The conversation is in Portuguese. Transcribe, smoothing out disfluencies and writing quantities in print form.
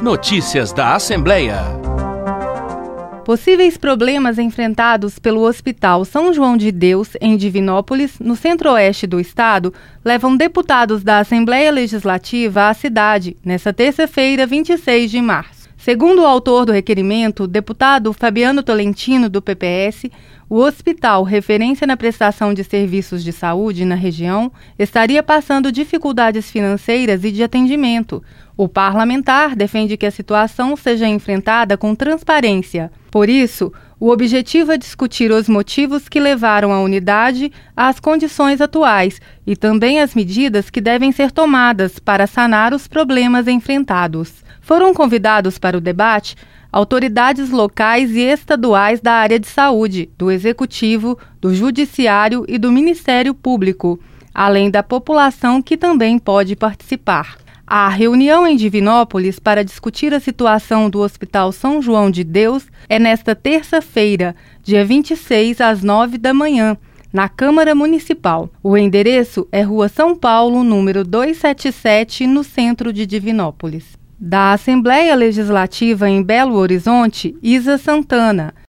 Notícias da Assembleia. Possíveis problemas enfrentados pelo Hospital São João de Deus, em Divinópolis, no centro-oeste do estado, levam deputados da Assembleia Legislativa à cidade, nesta terça-feira, 26 de março. Segundo o autor do requerimento, o deputado Fabiano Tolentino, do PPS, o hospital, referência na prestação de serviços de saúde na região, estaria passando dificuldades financeiras e de atendimento. O parlamentar defende que a situação seja enfrentada com transparência. Por isso, o objetivo é discutir os motivos que levaram a unidade às condições atuais e também as medidas que devem ser tomadas para sanar os problemas enfrentados. Foram convidados para o debate autoridades locais e estaduais da área de saúde, do Executivo, do Judiciário e do Ministério Público, além da população que também pode participar. A reunião em Divinópolis para discutir a situação do Hospital São João de Deus é nesta terça-feira, dia 26, às 9 da manhã, na Câmara Municipal. O endereço é Rua São Paulo, número 277, no centro de Divinópolis. Da Assembleia Legislativa em Belo Horizonte, Isa Santana.